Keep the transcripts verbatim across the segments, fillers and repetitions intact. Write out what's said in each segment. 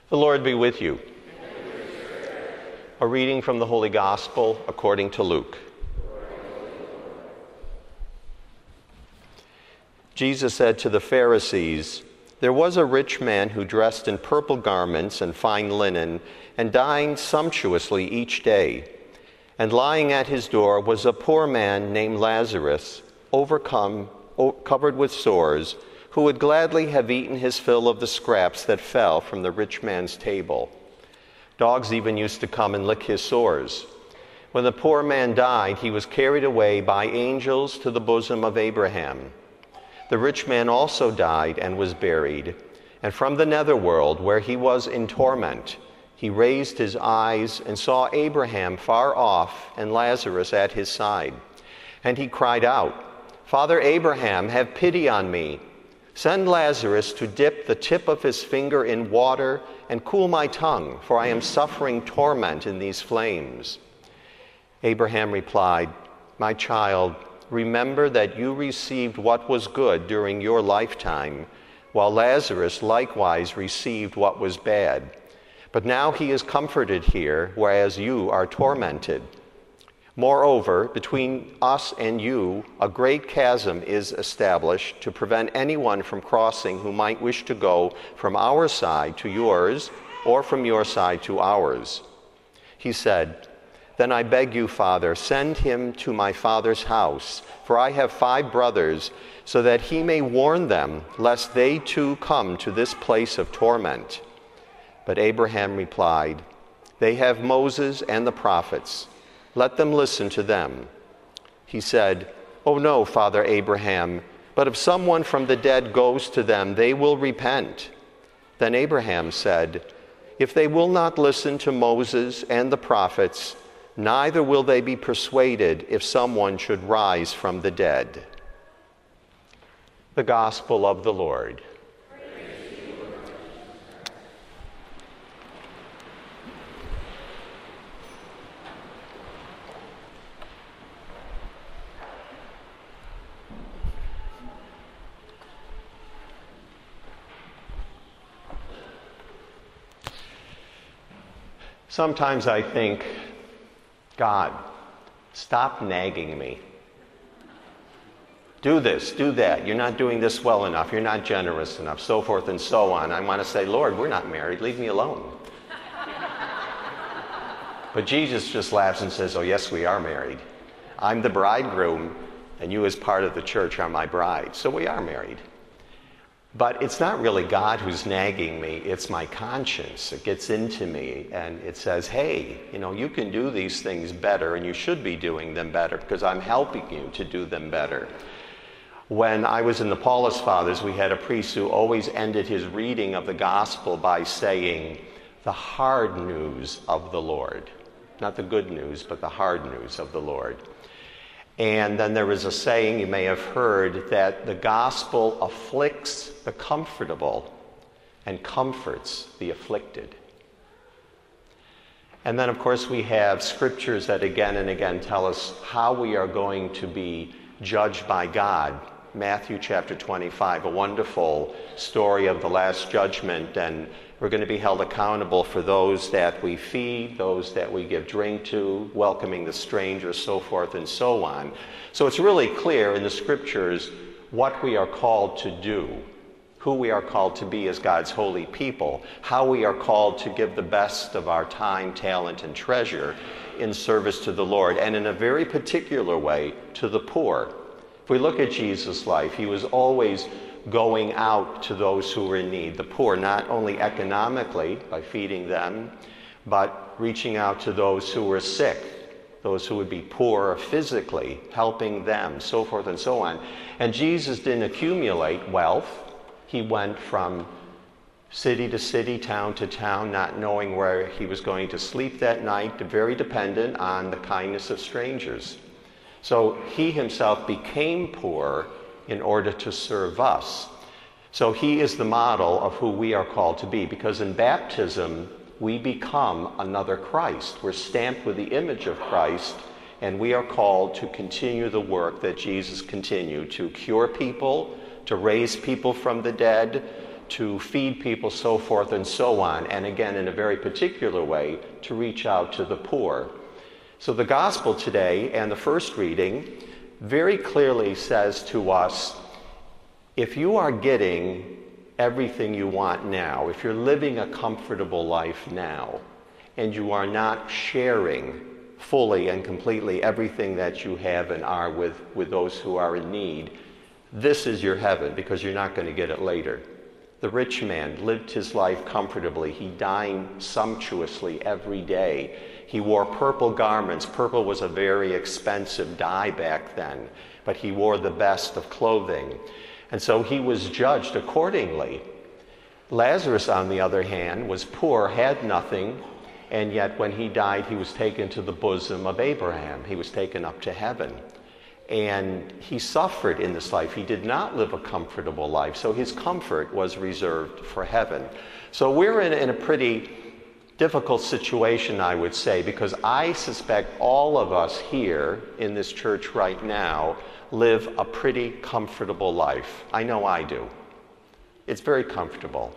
The Lord be with you. A reading from the Holy Gospel according to Luke. Jesus said to the Pharisees, "There was a rich man who dressed in purple garments and fine linen, and dined sumptuously each day. And lying at his door was a poor man named Lazarus, overcome, covered with sores, who would gladly have eaten his fill of the scraps that fell from the rich man's table. Dogs even used to come and lick his sores. When the poor man died, he was carried away by angels to the bosom of Abraham. The rich man also died and was buried, and from the netherworld, where he was in torment, he raised his eyes and saw Abraham far off and Lazarus at his side. And he cried out, 'Father Abraham, have pity on me. Send Lazarus to dip the tip of his finger in water and cool my tongue, for I am suffering torment in these flames.' Abraham replied, 'My child, remember that you received what was good during your lifetime, while Lazarus likewise received what was bad. But now he is comforted here, whereas you are tormented. Moreover, between us and you, a great chasm is established to prevent anyone from crossing who might wish to go from our side to yours, or from your side to ours.' He said, 'Then I beg you, Father, send him to my father's house, for I have five brothers, so that he may warn them, lest they too come to this place of torment.' But Abraham replied, 'They have Moses and the prophets. Let them listen to them.' He said, 'Oh no, Father Abraham, but if someone from the dead goes to them, they will repent.' Then Abraham said, 'If they will not listen to Moses and the prophets, neither will they be persuaded if someone should rise from the dead.'" The Gospel of the Lord. Sometimes I think, God, stop nagging me. Do this, do that. You're not doing this well enough. You're not generous enough, so forth and so on. I want to say, Lord, we're not married. Leave me alone. But Jesus just laughs and says, oh, yes, we are married. I'm the bridegroom, and you as part of the church are my bride. So we are married. But it's not really God who's nagging me, it's my conscience. It gets into me and it says, hey, you know, you can do these things better and you should be doing them better because I'm helping you to do them better. When I was in the Paulist Fathers, we had a priest who always ended his reading of the gospel by saying, the hard news of the Lord. Not the good news, but the hard news of the Lord. And then there is a saying you may have heard that the gospel afflicts the comfortable and comforts the afflicted. And then, of course, we have scriptures that again and again tell us how we are going to be judged by God. Matthew chapter twenty-five, a wonderful story of the Last Judgment, and we're going to be held accountable for those that we feed, those that we give drink to, welcoming the stranger, so forth and so on. So it's really clear in the scriptures what we are called to do, who we are called to be as God's holy people, how we are called to give the best of our time, talent, and treasure in service to the Lord, and in a very particular way to the poor. If we look at Jesus' life, he was always going out to those who were in need, the poor, not only economically by feeding them, but reaching out to those who were sick, those who would be poor physically, helping them, so forth and so on. And Jesus didn't accumulate wealth. He went from city to city, town to town, not knowing where he was going to sleep that night, very dependent on the kindness of strangers. So he himself became poor in order to serve us. So he is the model of who we are called to be, because in baptism, we become another Christ. We're stamped with the image of Christ, and we are called to continue the work that Jesus continued, to cure people, to raise people from the dead, to feed people, so forth and so on, and again, in a very particular way, to reach out to the poor. So the gospel today and the first reading very clearly says to us, if you are getting everything you want now, if you're living a comfortable life now, and you are not sharing fully and completely everything that you have and are with, with those who are in need, this is your heaven, because you're not going to get it later. The rich man lived his life comfortably. He dined sumptuously every day. He wore purple garments. Purple was a very expensive dye back then, but he wore the best of clothing. And so he was judged accordingly. Lazarus, on the other hand, was poor, had nothing, and yet when he died, he was taken to the bosom of Abraham. He was taken up to heaven. And he suffered in this life. He did not live a comfortable life, so his comfort was reserved for heaven. So we're in, in a pretty difficult situation, I would say, because I suspect all of us here in this church right now live a pretty comfortable life. I know I do. It's very comfortable.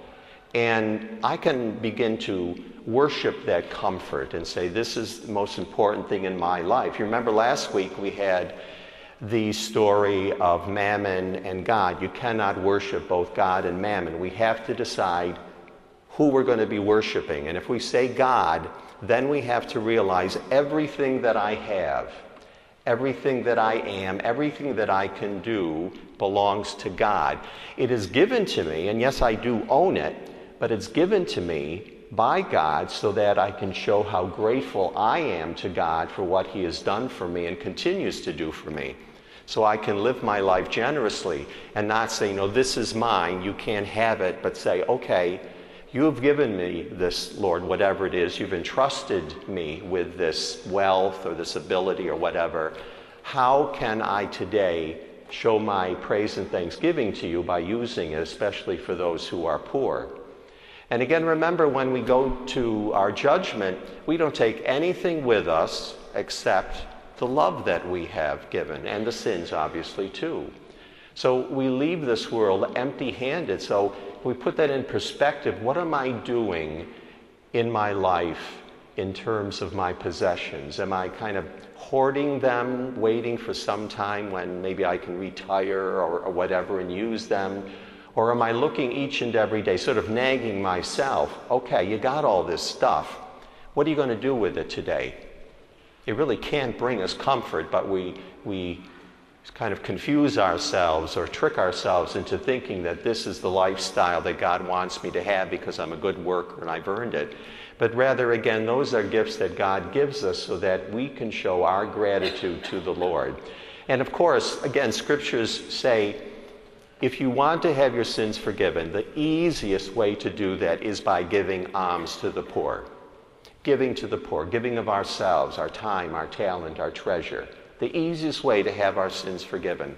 And I can begin to worship that comfort and say, this is the most important thing in my life. You remember last week we had the story of Mammon and God. You cannot worship both God and Mammon. We have to decide who we're going to be worshiping. And if we say God, then we have to realize everything that I have, everything that I am, everything that I can do belongs to God. It is given to me, and yes, I do own it, but it's given to me by God so that I can show how grateful I am to God for what He has done for me and continues to do for me. So I can live my life generously and not say, no, this is mine, you can't have it, but say, okay, you have given me this, Lord, whatever it is. You've entrusted me with this wealth or this ability or whatever. How can I today show my praise and thanksgiving to you by using it, especially for those who are poor? And again, remember, when we go to our judgment, we don't take anything with us except the love that we have given, and the sins, obviously, too. So we leave this world empty-handed. So we put that in perspective. What am I doing in my life in terms of my possessions? Am I kind of hoarding them, waiting for some time when maybe I can retire or, or whatever and use them? Or am I looking each and every day, sort of nagging myself, okay, you got all this stuff. What are you going to do with it today? It really can't bring us comfort, but we, we kind of confuse ourselves or trick ourselves into thinking that this is the lifestyle that God wants me to have because I'm a good worker and I've earned it. But rather, again, those are gifts that God gives us so that we can show our gratitude to the Lord. And of course, again, scriptures say, if you want to have your sins forgiven, the easiest way to do that is by giving alms to the poor. Giving to the poor, giving of ourselves, our time, our talent, our treasure. The easiest way to have our sins forgiven.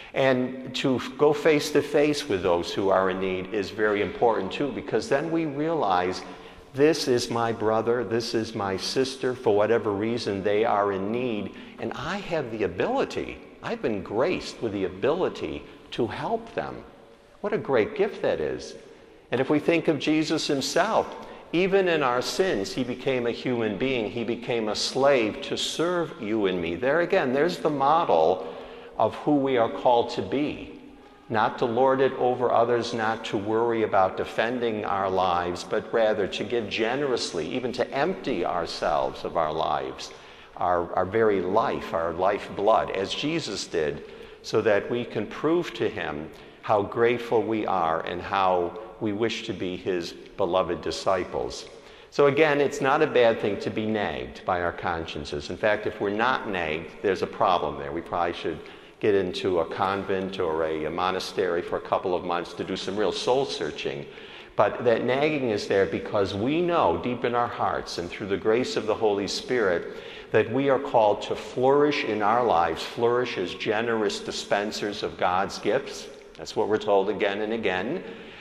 And to go face to face with those who are in need is very important too, because then we realize this is my brother, this is my sister, for whatever reason they are in need, and I have the ability, I've been graced with the ability to help them. What a great gift that is. And if we think of Jesus himself, even in our sins, he became a human being. He became a slave to serve you and me. There again, there's the model of who we are called to be. Not to lord it over others, not to worry about defending our lives, but rather to give generously, even to empty ourselves of our lives, our, our very life, our lifeblood, as Jesus did, so that we can prove to him how grateful we are and how we wish to be his beloved disciples. So again, it's not a bad thing to be nagged by our consciences. In fact, if we're not nagged, there's a problem there. We probably should get into a convent or a, a monastery for a couple of months to do some real soul searching. But that nagging is there because we know deep in our hearts and through the grace of the Holy Spirit that we are called to flourish in our lives, flourish as generous dispensers of God's gifts. That's what we're told again and again.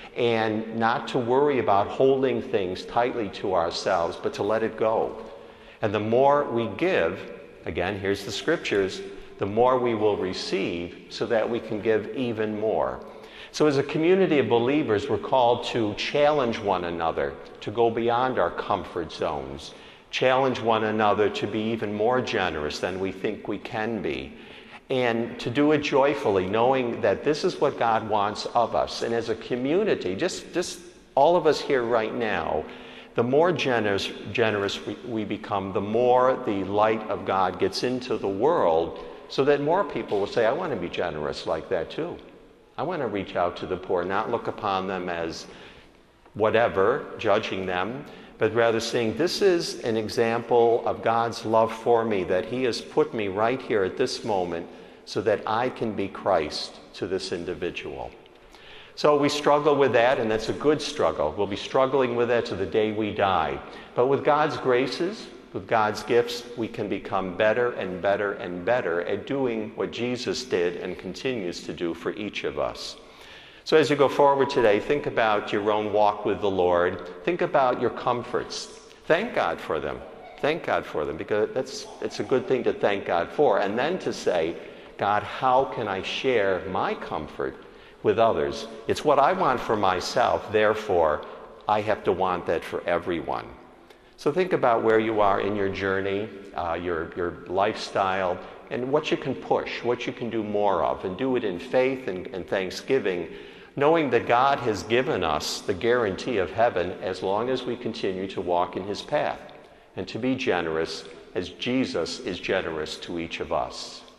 And not to worry about holding things tightly to ourselves, but to let it go. And the more we give, again, here's the scriptures, the more we will receive so that we can give even more. So as a community of believers, we're called to challenge one another, to go beyond our comfort zones, challenge one another to be even more generous than we think we can be, and to do it joyfully, knowing that this is what God wants of us. And as a community, just, just all of us here right now, the more generous, generous we, we become, the more the light of God gets into the world, so that more people will say, I want to be generous like that too. I want to reach out to the poor, not look upon them as whatever, judging them, but rather saying, this is an example of God's love for me, that He has put me right here at this moment so that I can be Christ to this individual. So we struggle with that, and that's a good struggle. We'll be struggling with that to the day we die. But with God's graces, with God's gifts, we can become better and better and better at doing what Jesus did and continues to do for each of us. So as you go forward today, think about your own walk with the Lord. Think about your comforts. Thank God for them. Thank God for them, because that's it's a good thing to thank God for. And then to say, God, how can I share my comfort with others? It's what I want for myself, therefore I have to want that for everyone. So think about where you are in your journey, uh, your, your lifestyle, and what you can push, what you can do more of, and do it in faith and, and thanksgiving, knowing that God has given us the guarantee of heaven as long as we continue to walk in His path and to be generous as Jesus is generous to each of us.